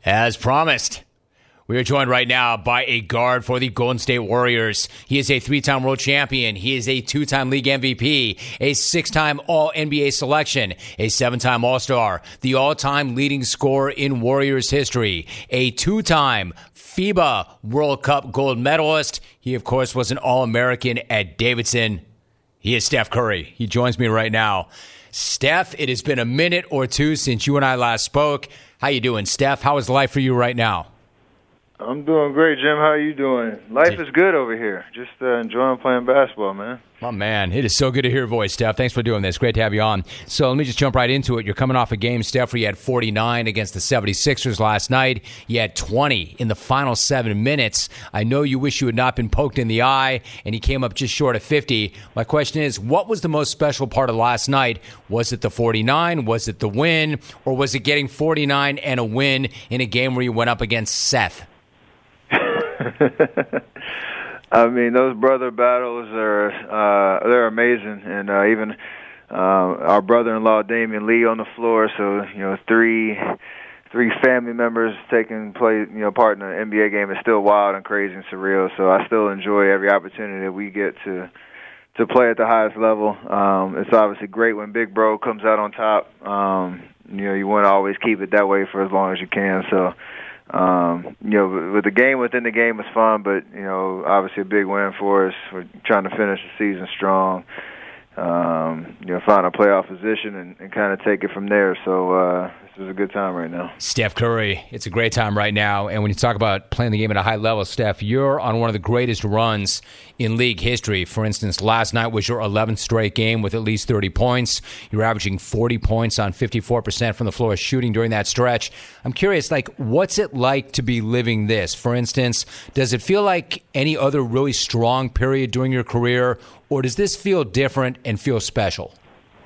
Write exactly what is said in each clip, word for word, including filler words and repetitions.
As promised, we are joined right now by a guard for the Golden State Warriors. He is a three-time world champion. He is a two-time league M V P, a six-time All-N B A selection, a seven-time All-Star, the all-time leading scorer in Warriors history, a two-time FIBA World Cup gold medalist. He, of course, was an All-American at Davidson. He is Steph Curry. He joins me right now. Steph, it has been a minute or two since you and I last spoke. How you doing, Steph? How is life for you right now? I'm doing great, Jim. How are you doing? Life is good over here. Just uh, enjoying playing basketball, man. My man, it is so good to hear your voice, Steph. Thanks for doing this. Great to have you on. So let me just jump right into it. You're coming off a game, Steph, where you had forty-nine against the seventy-sixers last night. You had twenty in the final seven minutes. I know you wish you had not been poked in the eye, and you came up just short of fifty. My question is, what was the most special part of last night? Was it the forty-nine? Was it the win? Or was it getting forty-nine and a win in a game where you went up against Seth? I mean, those brother battles are uh, they're amazing, and uh, even uh, our brother-in-law Damian Lee on the floor. So you know, three three family members taking play you know part in an N B A game is still wild and crazy and surreal. So I still enjoy every opportunity that we get to to play at the highest level. Um, it's obviously great when Big Bro comes out on top. Um, you know, you want to always keep it that way for as long as you can. So. Um, you know, with the game within the game is fun, but, you know, obviously a big win for us. We're trying to finish the season strong, um, you know, find a playoff position and, and kind of take it from there. So uh, this is a good time right now. Steph Curry, it's a great time right now. And when you talk about playing the game at a high level, Steph, you're on one of the greatest runs in league history. For instance, last night was your eleventh straight game with at least thirty points. You're averaging forty points on fifty-four percent from the floor shooting during that stretch. I'm curious, like, what's it like to be living this? For instance, does it feel like any other really strong period during your career, or does this feel different and feel special?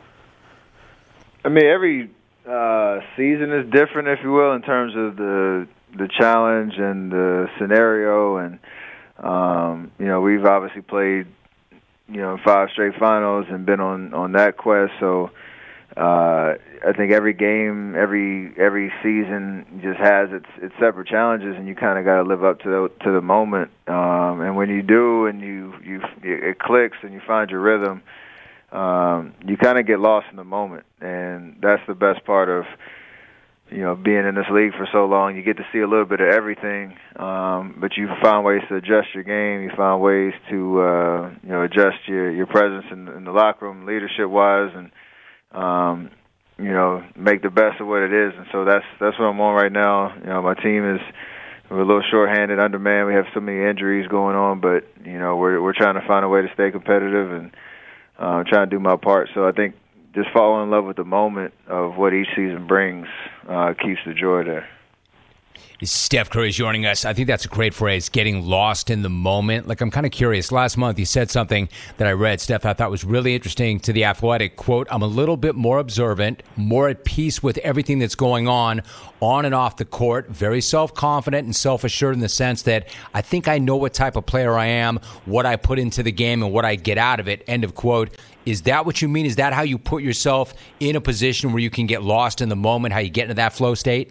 I mean, every uh, season is different, if you will, in terms of the the challenge and the scenario. And, um, you know, we've obviously played, you know, five straight finals and been on, on that quest. So uh, I think every game, every every season just has its its separate challenges, and you kind of got to live up to the, to the moment. Um, and when you do, and you, you it clicks and you find your rhythm, um, you kind of get lost in the moment, and that's the best part of you know being in this league for so long. You get to see a little bit of everything, um, but you find ways to adjust your game. You find ways to uh, you know adjust your your presence in, in the locker room, leadership wise, and um, you know make the best of what it is. And so that's that's what I'm on right now. You know, my team is. We're a little short-handed, undermanned. We have so many injuries going on, but you know we're we're trying to find a way to stay competitive and uh, trying to do my part. So I think just falling in love with the moment of what each season brings uh, keeps the joy there. Steph Curry is joining us. I think that's a great phrase, getting lost in the moment. Like, I'm kind of curious. Last month, you said something that I read, Steph, I thought was really interesting to The Athletic. Quote, I'm a little bit more observant, more at peace with everything that's going on, on and off the court, very self-confident and self-assured in the sense that I think I know what type of player I am, what I put into the game, and what I get out of it. End of quote. Is that what you mean? Is that how you put yourself in a position where you can get lost in the moment, how you get into that flow state?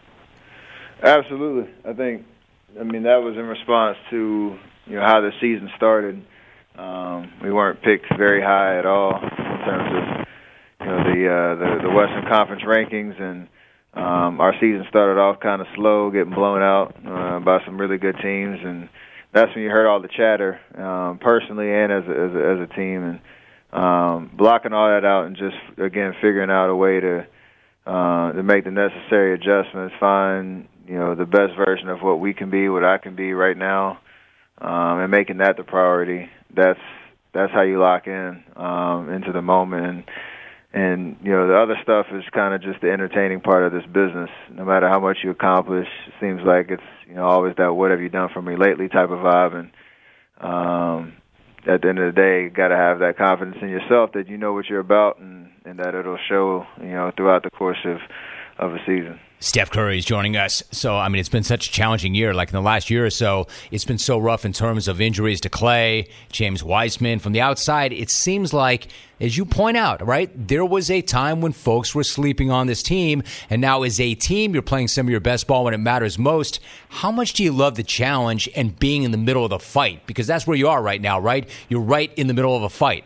Absolutely. I think, I mean, that was in response to, you know, how the season started. Um, we weren't picked very high at all in terms of, you know, the uh, the, the Western Conference rankings, and um, our season started off kind of slow, getting blown out uh, by some really good teams, and that's when you heard all the chatter, um, personally and as a, as a, as a team, and um, blocking all that out and just, again, figuring out a way to uh, to make the necessary adjustments, find you know, the best version of what we can be, what I can be right now, um, and making that the priority. That's that's how you lock in um, into the moment. And, and, you know, the other stuff is kind of just the entertaining part of this business. No matter how much you accomplish, it seems like it's, you know, always that what have you done for me lately type of vibe. And um, at the end of the day, you got to have that confidence in yourself that you know what you're about and, and that it'll show, you know, throughout the course of, of a season. Steph Curry is joining us. So, I mean, it's been such a challenging year. Like in the last year or so, it's been so rough in terms of injuries to Clay, James Wiseman. From the outside, it seems like, as you point out, right, there was a time when folks were sleeping on this team, and now as a team, you're playing some of your best ball when it matters most. How much do you love the challenge and being in the middle of the fight? Because that's where you are right now, right? You're right in the middle of a fight.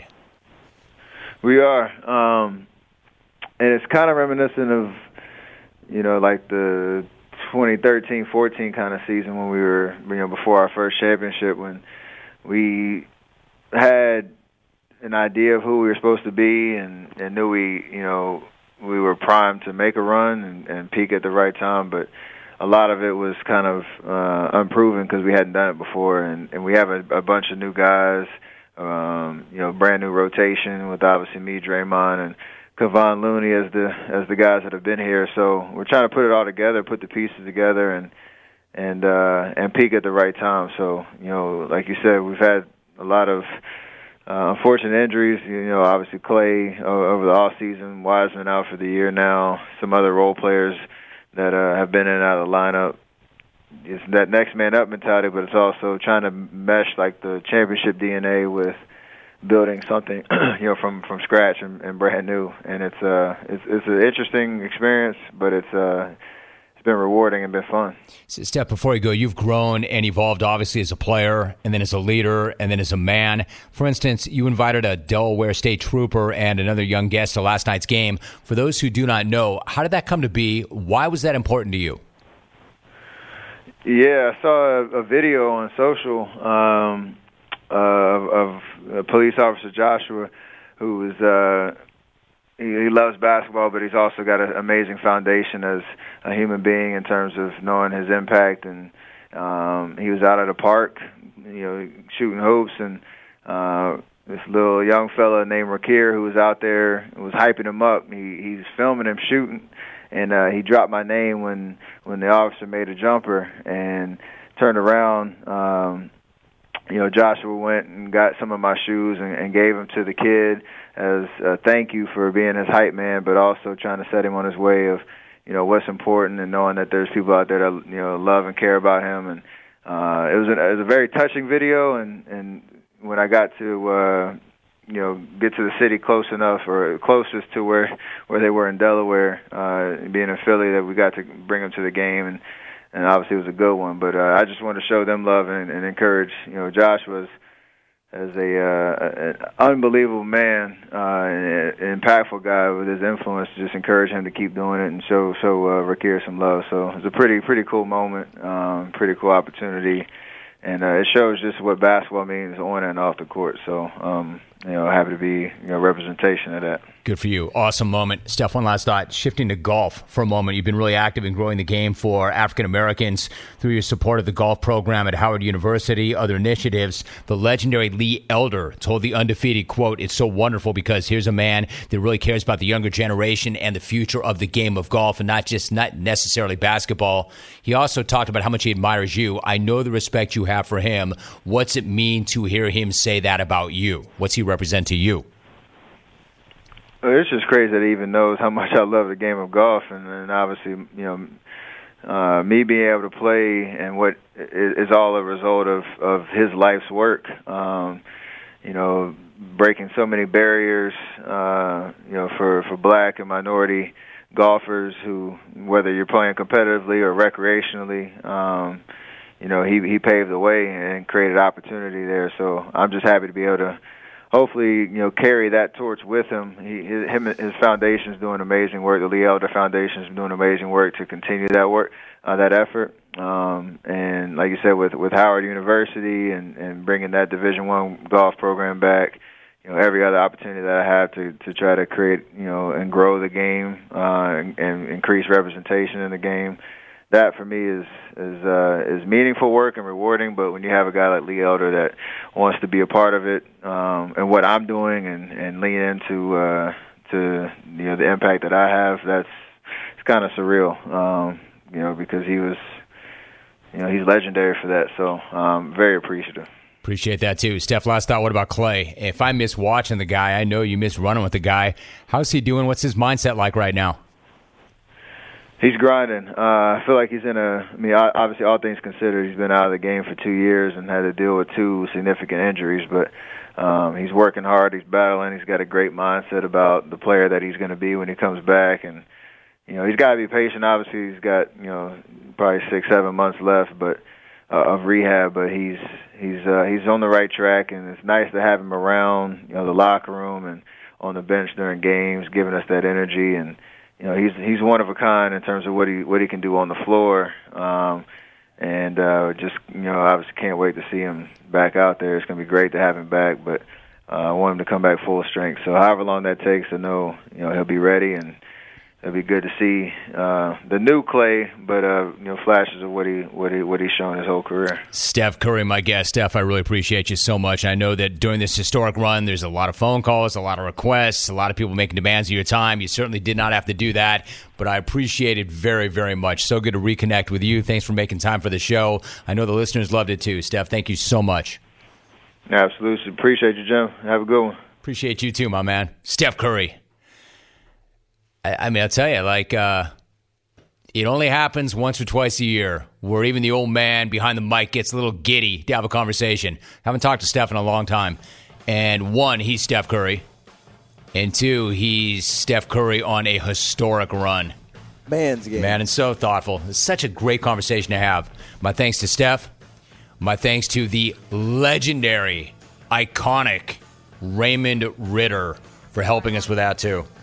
We are. Um, and it's kind of reminiscent of, you know, like the twenty thirteen fourteen kind of season when we were, you know, before our first championship, when we had an idea of who we were supposed to be and, and knew we, you know, we were primed to make a run and, and peak at the right time. But a lot of it was kind of uh, unproven because we hadn't done it before. And, and we have a, a bunch of new guys, um, you know, brand new rotation with obviously me, Draymond, and Kevon Looney as the as the guys that have been here. So we're trying to put it all together, put the pieces together, and and uh, and peak at the right time. So, you know, like you said, we've had a lot of uh, unfortunate injuries. You know, obviously Clay over the off season, Wiseman out for the year now. Some other role players that uh, have been in and out of the lineup. It's that next man up mentality, but it's also trying to mesh like the championship D N A with building something, you know, from, from scratch and, and brand new, and it's uh it's it's an interesting experience, but it's uh it's been rewarding and been fun. So, Steph, before you go, you've grown and evolved obviously as a player, and then as a leader, and then as a man. For instance, you invited a Delaware State trooper and another young guest to last night's game. For those who do not know, how did that come to be? Why was that important to you? Yeah, I saw a, a video on social. Um, Uh, of, of uh, police officer Joshua, who is uh, he, he loves basketball, but he's also got an amazing foundation as a human being in terms of knowing his impact. And um, he was out at a park, you know, shooting hoops, and uh, this little young fella named Rakir, who was out there, was hyping him up. He, he's filming him shooting, and uh, he dropped my name when when the officer made a jumper and turned around. Um, You know, Joshua went and got some of my shoes and, and gave them to the kid as a thank you for being his hype man, but also trying to set him on his way of, you know, what's important and knowing that there's people out there that, you know, love and care about him. And uh, it was a, it was a very touching video. And, and when I got to, uh, you know, get to the city close enough or closest to where where they were in Delaware, uh, being in Philly, that we got to bring them to the game. And And obviously it was a good one, but uh, I just wanted to show them love and, and encourage. You know, Josh was as a uh, an unbelievable man, uh, an impactful guy with his influence. Just encourage him to keep doing it and show show uh, Rakir some love. So it's a pretty pretty cool moment, um, pretty cool opportunity, and uh, it shows just what basketball means on and off the court. So um, you know, happy to be you know representation of that. Good for you. Awesome moment. Steph, one last thought. Shifting to golf for a moment. You've been really active in growing the game for African Americans through your support of the golf program at Howard University, other initiatives. The legendary Lee Elder told The Undefeated, quote, "It's so wonderful because here's a man that really cares about the younger generation and the future of the game of golf, and not just not necessarily basketball." He also talked about how much he admires you. I know the respect you have for him. What's it mean to hear him say that about you? What's he represent to you? It's just crazy that he even knows how much I love the game of golf, and, and obviously, you know, uh, me being able to play and what is all a result of, of his life's work. Um, you know, breaking so many barriers, uh, you know, for, for black and minority golfers who, whether you're playing competitively or recreationally, um, you know, he he paved the way and created opportunity there. So I'm just happy to be able to hopefully, you know, carry that torch with him. He, his, him, his foundation is doing amazing work. The Lee Elder Foundation is doing amazing work to continue that work, uh, that effort. Um, and like you said, with with Howard University and, and bringing that Division One golf program back, you know, every other opportunity that I have to, to try to create, you know, and grow the game uh, and, and increase representation in the game. That for me is is uh, is meaningful work and rewarding. But when you have a guy like Lee Elder that wants to be a part of it um, and what I'm doing and, and lean into uh, to you know the impact that I have, that's it's kind of surreal. Um, you know because he was you know he's legendary for that. So um, very appreciative. Appreciate that too, Steph. Last thought. What about Clay? If I miss watching the guy, I know you miss running with the guy. How's he doing? What's his mindset like right now? He's grinding. Uh, I feel like he's in a. I mean, obviously, all things considered, he's been out of the game for two years and had to deal with two significant injuries. But um, he's working hard. He's battling. He's got a great mindset about the player that he's going to be when he comes back. And you know, he's got to be patient. Obviously, he's got you know probably six, seven months left, but uh, of rehab. But he's he's uh, he's on the right track, and it's nice to have him around. You know, the locker room and on the bench during games, giving us that energy. And you know, he's he's one of a kind in terms of what he what he can do on the floor, um, and uh, just you know, obviously can't wait to see him back out there. It's going to be great to have him back, but uh, I want him to come back full strength. So however long that takes, I know you know he'll be ready, and it'll be good to see uh, the new Clay, but uh, you know, flashes of what he what he what he's shown his whole career. Steph Curry, my guest. Steph, I really appreciate you so much. I know that during this historic run, there's a lot of phone calls, a lot of requests, a lot of people making demands of your time. You certainly did not have to do that, but I appreciate it very, very much. So good to reconnect with you. Thanks for making time for the show. I know the listeners loved it too. Steph, thank you so much. Absolutely. Appreciate you, Jim. Have a good one. Appreciate you too, my man. Steph Curry. I mean, I'll tell you, like, uh, it only happens once or twice a year where even the old man behind the mic gets a little giddy to have a conversation. Haven't talked to Steph in a long time. And one, he's Steph Curry. And two, he's Steph Curry on a historic run. Man's game. Man, and so thoughtful. It's such a great conversation to have. My thanks to Steph. My thanks to the legendary, iconic Raymond Ritter for helping us with that, too.